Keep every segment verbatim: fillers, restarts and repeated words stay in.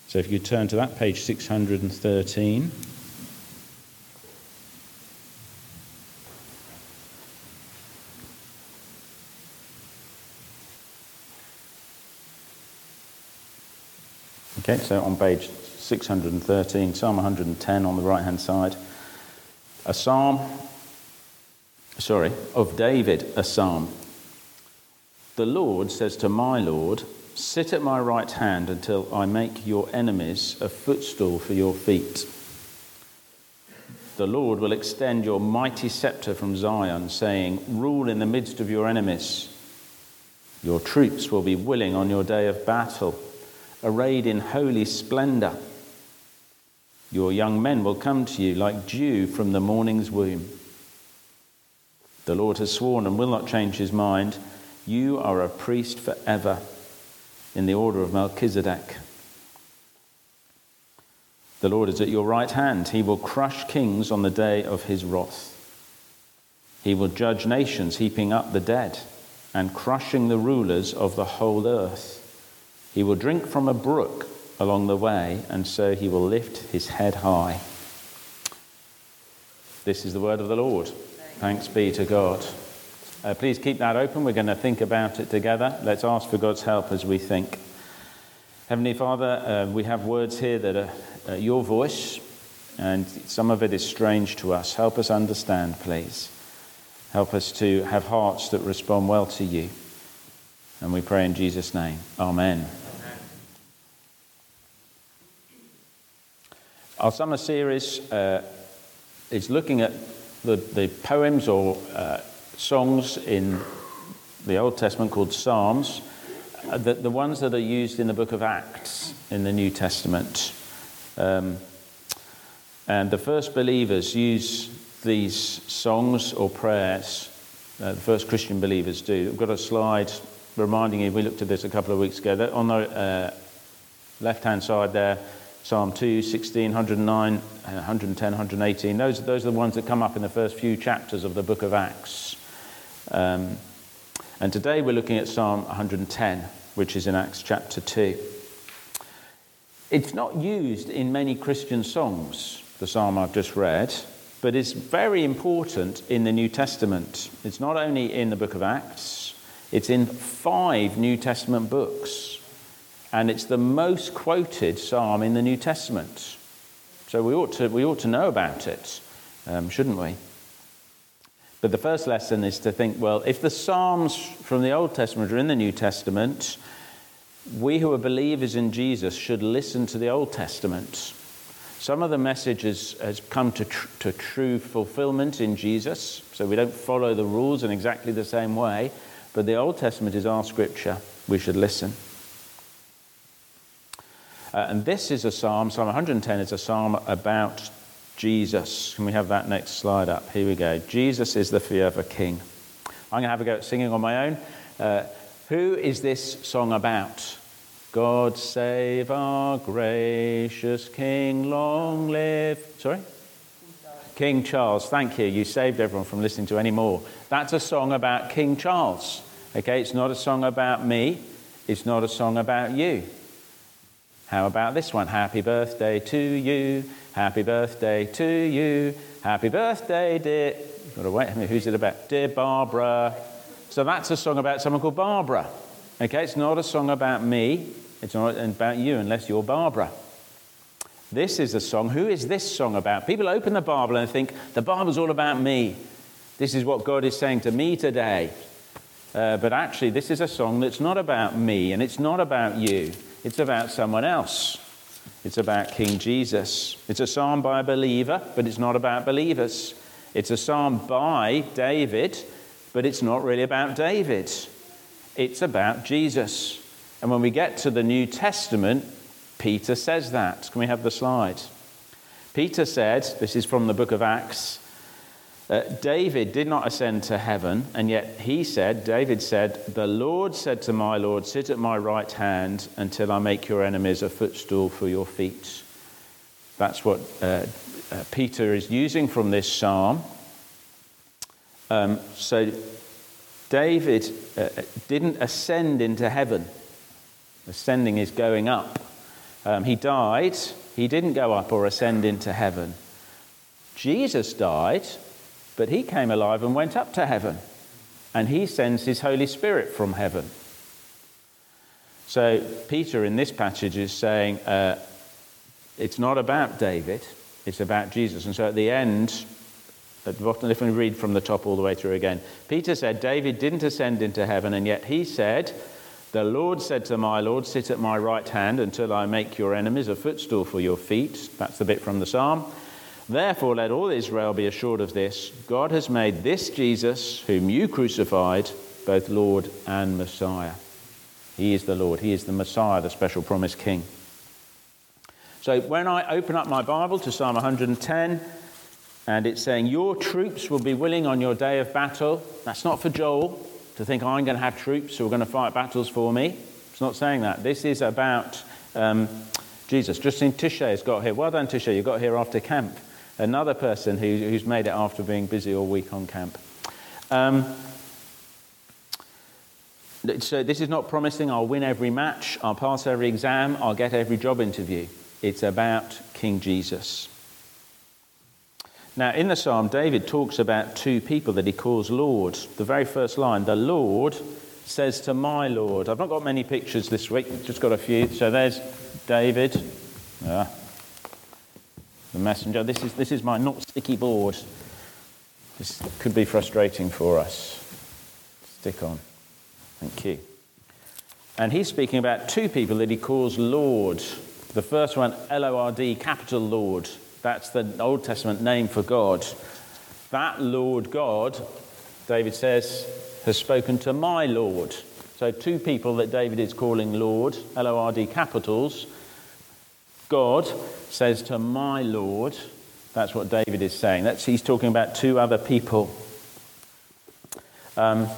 So if you turn to that, page six hundred thirteen. Okay, so on page six hundred thirteen, Psalm one hundred ten on the right-hand side. A psalm, sorry, of David, a psalm. The Lord says to my Lord, sit at my right hand until I make your enemies a footstool for your feet. The Lord will extend your mighty scepter from Zion, saying, rule in the midst of your enemies. Your troops will be willing on your day of battle, arrayed in holy splendor. Your young men will come to you like dew from the morning's womb. The Lord has sworn and will not change his mind. You are a priest forever in the order of Melchizedek. The Lord is at your right hand. He will crush kings on the day of his wrath. He will judge nations, heaping up the dead and crushing the rulers of the whole earth. He will drink from a brook along the way, and so he will lift his head high. This is the word of the Lord. Thanks be to God. Uh, please keep that open. We're going to think about it together. Let's ask for God's help as we think. Heavenly Father, uh, we have words here that are uh, your voice, and some of it is strange to us. Help us understand, please. Help us to have hearts that respond well to you. And we pray in Jesus' name. Amen. Our summer series uh, is looking at the, the poems or uh, songs in the Old Testament called Psalms, uh, the, the ones that are used in the book of Acts in the New Testament. Um, and the first believers use these songs or prayers, uh, the first Christian believers do. I've got a slide reminding you, we looked at this a couple of weeks ago. On the uh, left-hand side there, Psalm two, sixteen, one oh nine, one ten, one eighteen. Those, those are the ones that come up in the first few chapters of the book of Acts. Um, and today we're looking at Psalm one ten, which is in Acts chapter two. It's not used in many Christian songs, the psalm I've just read, but it's very important in the New Testament. It's not only in the book of Acts, it's in five New Testament books. And it's the most quoted psalm in the New Testament. So we ought to we ought to know about it, um, shouldn't we? But the first lesson is to think, well, if the Psalms from the Old Testament are in the New Testament, we who are believers in Jesus should listen to the Old Testament. Some of the message has, has come to, tr- to true fulfillment in Jesus, so we don't follow the rules in exactly the same way, but the Old Testament is our scripture. We should listen. Uh, and this is a psalm, Psalm one ten is a psalm about Jesus. Can we have that next slide up? Here we go. Jesus is the forever King. I'm going to have a go at singing on my own. Uh, who is this song about? God save our gracious King, long live... Sorry? King Charles. King Charles, thank you. You saved everyone from listening to any more. That's a song about King Charles. Okay, it's not a song about me. It's not a song about you. How about this one? Happy birthday to you. Happy birthday to you. Happy birthday, dear... You've got to wait. Who's it about? Dear Barbara. So that's a song about someone called Barbara. Okay, it's not a song about me. It's not about you unless you're Barbara. This is a song. Who is this song about? People open the Bible and think, the Bible's all about me. This is what God is saying to me today. Uh, but actually, this is a song that's not about me, and it's not about you. It's about someone else. It's about King Jesus. It's a psalm by a believer, but it's not about believers. It's a psalm by David, but it's not really about David. It's about Jesus. And when we get to the New Testament, Peter says that. Can we have the slide? Peter said, this is from the book of Acts, Uh, David did not ascend to heaven, and yet he said, David said, the Lord said to my Lord, sit at my right hand until I make your enemies a footstool for your feet. That's what uh, uh, Peter is using from this psalm. Um, so David uh, didn't ascend into heaven. Ascending is going up. Um, he died. He didn't go up or ascend into heaven. Jesus died, but he came alive and went up to heaven. And he sends his Holy Spirit from heaven. So Peter in this passage is saying uh, it's not about David, it's about Jesus. And so at the end, if we read from the top all the way through again, Peter said, David didn't ascend into heaven, and yet he said, the Lord said to my Lord, sit at my right hand until I make your enemies a footstool for your feet. That's the bit from the psalm. Therefore, let all Israel be assured of this. God has made this Jesus, whom you crucified, both Lord and Messiah. He is the Lord. He is the Messiah, the special promised King. So when I open up my Bible to Psalm one hundred ten, and it's saying, your troops will be willing on your day of battle. That's not for Joel to think I'm going to have troops who are going to fight battles for me. It's not saying that. This is about um, Jesus. Justin Tisha has got here. Well done, Tisha. You got here after camp. Another person who, who's made it after being busy all week on camp. Um, so this is not promising I'll win every match, I'll pass every exam, I'll get every job interview. It's about King Jesus. Now, in the psalm, David talks about two people that he calls Lord. The very first line, the Lord says to my Lord. I've not got many pictures this week, just got a few. So there's David, ah, the messenger. This is, this is my not sticky board. This could be frustrating for us. Stick on. Thank you. And he's speaking about two people that he calls Lord. The first one, L O R D, capital Lord. That's the Old Testament name for God. That Lord God, David says, has spoken to my Lord. So two people that David is calling Lord, L O R D capitals. God says to my Lord. That's what David is saying. That's, he's talking about two other people. Um,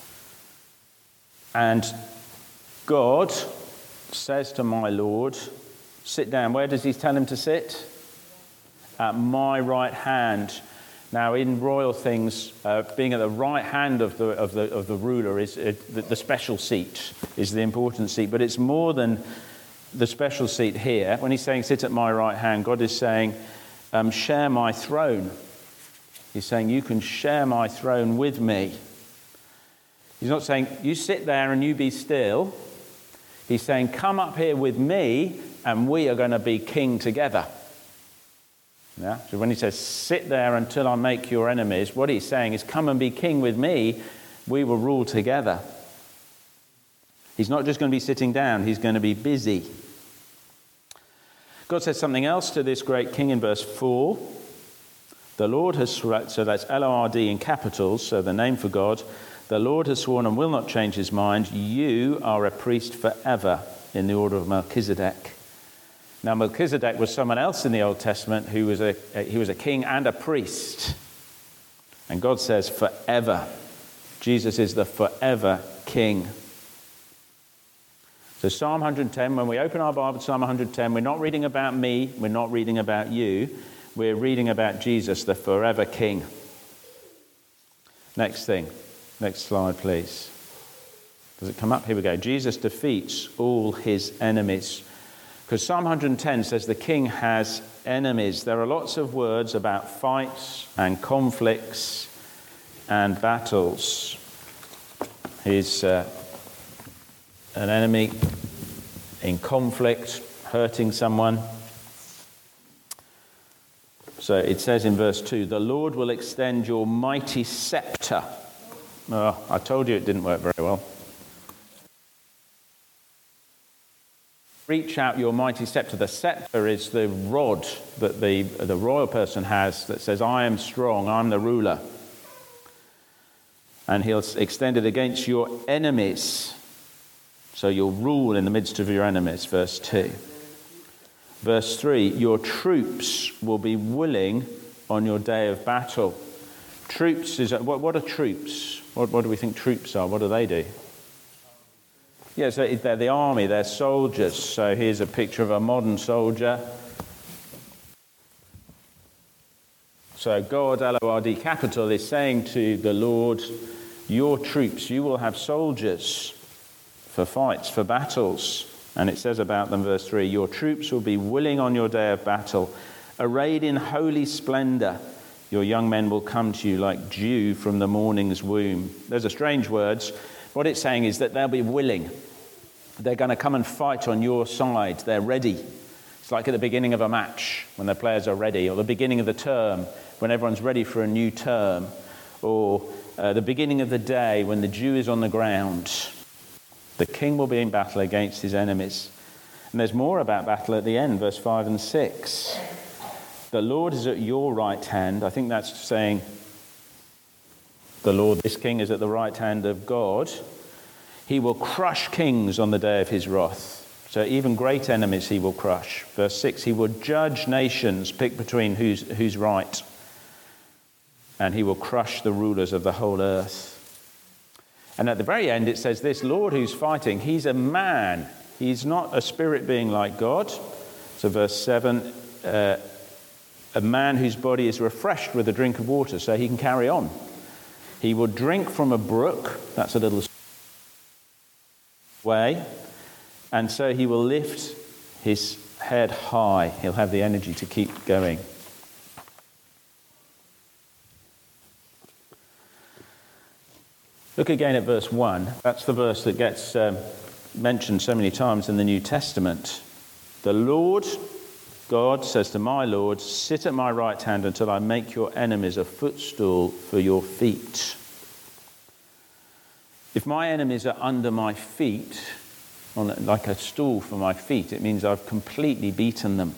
and God says to my Lord, sit down. Where does he tell him to sit? At my right hand. Now, in royal things, uh, being at the right hand of the of the of the ruler is uh, the, the special seat, is the important seat. But it's more than the special seat here. When he's saying sit at my right hand, God is saying, um, share my throne. He's saying you can share my throne with me. He's not saying you sit there and you be still. He's saying come up here with me and we are going to be king together. Yeah? So when he says, sit there until I make your enemies, what he's saying is, come and be king with me. We will rule together. He's not just going to be sitting down. He's going to be busy. God says something else to this great king in verse four. The Lord has sworn, so that's L O R D in capitals, so the name for God. The Lord has sworn and will not change his mind. You are a priest forever in the order of Melchizedek. Now, Melchizedek was someone else in the Old Testament who was a, a he was a king and a priest. And God says forever. Jesus is the forever king. So Psalm one hundred ten, when we open our Bible to Psalm one hundred ten, we're not reading about me, we're not reading about you, we're reading about Jesus, the forever king. Next thing. Next slide, please. Does it come up? Here we go. Jesus defeats all his enemies. Because Psalm one hundred ten says the king has enemies. There are lots of words about fights and conflicts and battles. He's uh, an enemy in conflict, hurting someone. So it says in verse two, the Lord will extend your mighty scepter. Oh, I told you it didn't work very well. Reach out your mighty scepter. The scepter is the rod that the, the royal person has that says, I am strong, I'm the ruler. And he'll extend it against your enemies. So you'll rule in the midst of your enemies, verse two. Verse three, your troops will be willing on your day of battle. Troops is, what, what are troops? What, what do we think troops are? What do they do? Yeah, so they're the army, they're soldiers. So here's a picture of a modern soldier. So God, L O R D capital, is saying to the Lord, your troops, you will have soldiers for fights, for battles. And it says about them, verse three, your troops will be willing on your day of battle, arrayed in holy splendor. Your young men will come to you like dew from the morning's womb. Those are strange words. What it's saying is that they'll be willing. They're going to come and fight on your side. They're ready. It's like at the beginning of a match when the players are ready, or the beginning of the term when everyone's ready for a new term, or uh, the beginning of the day when the dew is on the ground. The king will be in battle against his enemies. And there's more about battle at the end, verse five and six. The Lord is at your right hand. I think that's saying the Lord, this king, is at the right hand of God. He will crush kings on the day of his wrath. So even great enemies he will crush. Verse six, he will judge nations, pick between who's, who's right. And he will crush the rulers of the whole earth. And at the very end it says this, Lord who's fighting, he's a man. He's not a spirit being like God. So verse seven, uh, a man whose body is refreshed with a drink of water so he can carry on. He will drink from a brook, that's a little way, and so he will lift his head high. He'll have the energy to keep going. Look again at verse one. That's the verse that gets um, mentioned so many times in the New Testament. The Lord God says to my Lord, sit at my right hand until I make your enemies a footstool for your feet. If my enemies are under my feet, on like a stool for my feet, it means I've completely beaten them.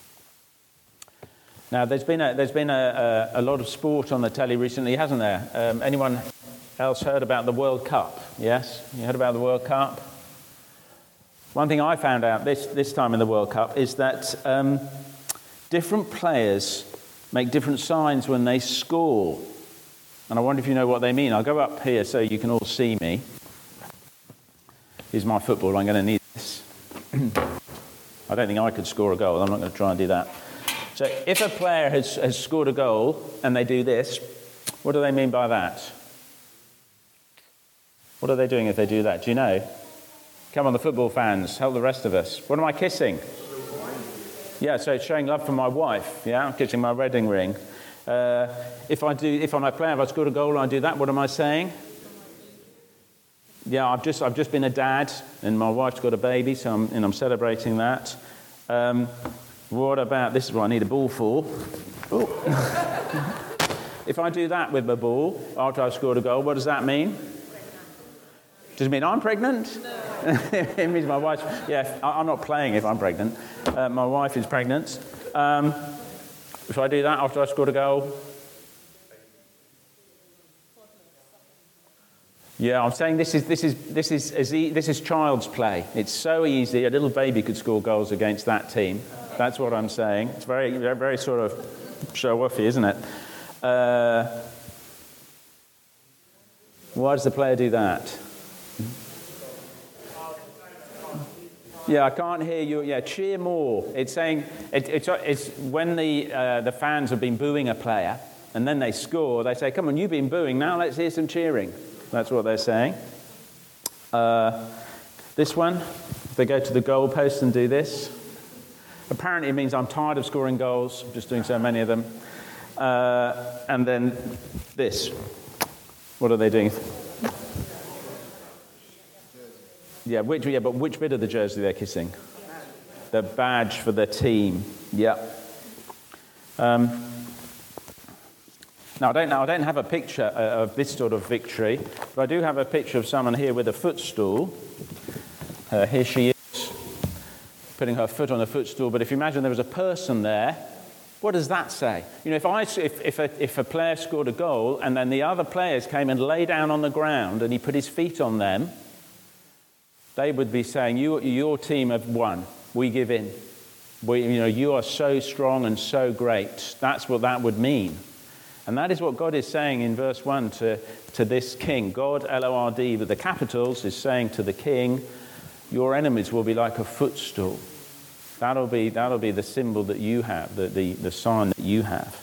Now, there's been a, there's been a, a, a lot of sport on the telly recently, hasn't there? Um, anyone else heard about the World Cup? Yes? You heard about the World Cup? One thing I found out this, this time in the World Cup is that um, different players make different signs when they score. And I wonder if you know what they mean. I'll go up here so you can all see me. Here's my football. I'm going to need this. I don't think I could score a goal. I'm not going to try and do that. So if a player has, has scored a goal and they do this, what do they mean by that? What are they doing if they do that? Do you know? Come on, the football fans, help the rest of us. What am I kissing? Yeah, so it's showing love for my wife. Yeah, I'm kissing my wedding ring. Uh, if I do, if I'm a player, if I scored a goal and I do that, what am I saying? Yeah, I've just I've just been a dad, and my wife's got a baby, so I'm and I'm celebrating that. Um, what about this? Is what I need a ball for. If I do that with my ball after I've scored a goal, what does that mean? Does it mean I'm pregnant? No. It means my wife. Yeah, I'm not playing if I'm pregnant. Uh, my wife is pregnant. Um, if I do that after I scored a goal. Yeah, I'm saying this is this is this is this is child's play. It's so easy. A little baby could score goals against that team. That's what I'm saying. It's very very, very sort of show-offy, isn't it? Uh, why does the player do that? Yeah, I can't hear you. Yeah, cheer more. It's saying it, it's it's when the uh, the fans have been booing a player and then they score. They say, "Come on, you've been booing. Now let's hear some cheering." That's what they're saying. Uh, this one, they go to the goal post and do this. Apparently, it means I'm tired of scoring goals. I'm just doing so many of them. Uh, and then this. What are they doing? Yeah, which, yeah, but which bit of the jersey they're kissing? The badge for the team. Yeah. Um, now, I don't know. I don't have a picture of this sort of victory, but I do have a picture of someone here with a footstool. Uh, here she is, putting her foot on a footstool. But if you imagine there was a person there, what does that say? You know, if I if if a, if a player scored a goal and then the other players came and lay down on the ground and he put his feet on them, they would be saying, "You, your team have won. We give in. We, you know, you are so strong and so great." That's what that would mean. And that is what God is saying in verse one to, to this king. God, L O R D, with the capitals, is saying to the king, your enemies will be like a footstool. That'll be, that'll be the symbol that you have, the, the, the sign that you have.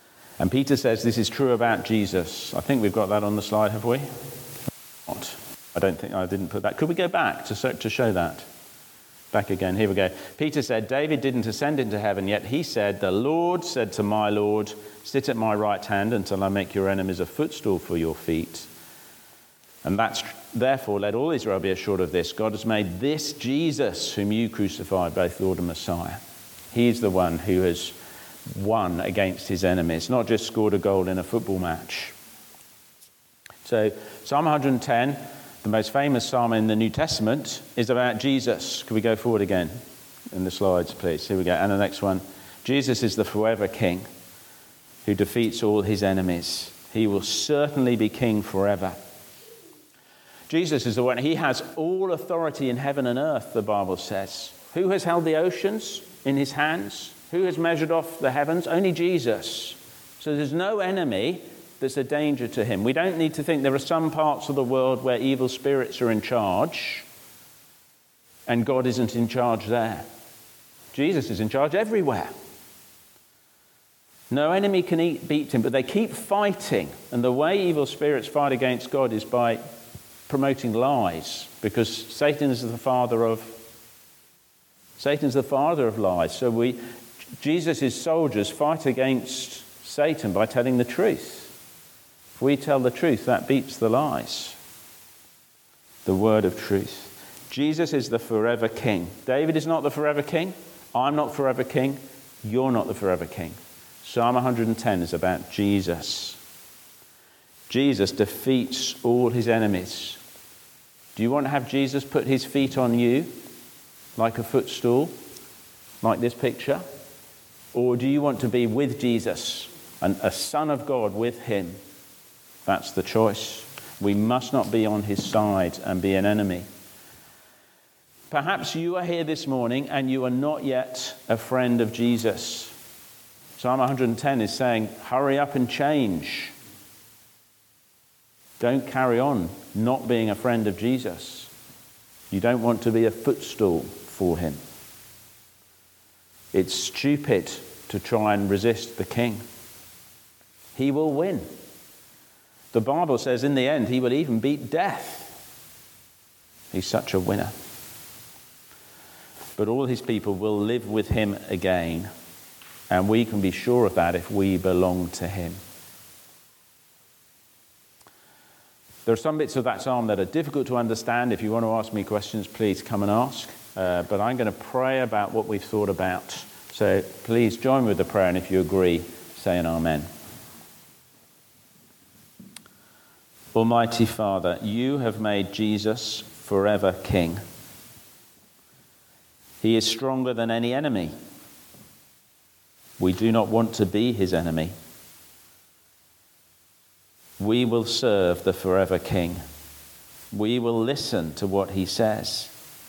And Peter says this is true about Jesus. I think we've got that on the slide, have we? Not. I don't think I didn't put that. Could we go back to, to show that? Back again. Here we go. Peter said, David didn't ascend into heaven, yet he said, the Lord said to my Lord, sit at my right hand until I make your enemies a footstool for your feet. And that's, therefore, let all Israel be assured of this. God has made this Jesus, whom you crucified, both Lord and Messiah. He's the one who has won against his enemies, not just scored a goal in a football match. So Psalm one hundred ten, the most famous psalm in the New Testament, is about Jesus. Can we go forward again in the slides, please? Here we go. And the next one. Jesus is the forever king who defeats all his enemies. He will certainly be king forever. Jesus is the one. He has all authority in heaven and earth, the Bible says. Who has held the oceans in his hands? Who has measured off the heavens? Only Jesus. So there's no enemy that's a danger to him. We don't need to think there are some parts of the world where evil spirits are in charge and God isn't in charge there. Jesus is in charge everywhere. No enemy can eat, beat him, but they keep fighting. And the way evil spirits fight against God is by promoting lies, because Satan is the father of Satan's the father of lies. So we, Jesus' soldiers fight against Satan by telling the truth. If we tell the truth, that beats the lies. The word of truth. Jesus is the forever king. David is not the forever king. I'm not forever king. You're not the forever king. Psalm one hundred ten is about Jesus. Jesus defeats all his enemies. Do you want to have Jesus put his feet on you like a footstool, like this picture? Or do you want to be with Jesus, and a son of God with him? That's the choice. We must not be on his side and be an enemy. Perhaps you are here this morning and you are not yet a friend of Jesus. Psalm one hundred ten is saying, hurry up and change. Don't carry on not being a friend of Jesus. You don't want to be a footstool for him. It's stupid to try and resist the king. He will win. The Bible says in the end he will even beat death. He's such a winner. But all his people will live with him again. And we can be sure of that if we belong to him. There are some bits of that psalm that are difficult to understand. If you want to ask me questions, please come and ask. Uh, but I'm going to pray about what we've thought about. So please join with the prayer, and if you agree, say an amen. Almighty Father, you have made Jesus forever King. He is stronger than any enemy. We do not want to be his enemy. We will serve the forever King. We will listen to what he says.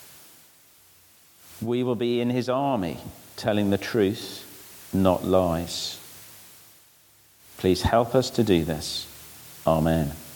We will be in his army, telling the truth, not lies. Please help us to do this. Amen.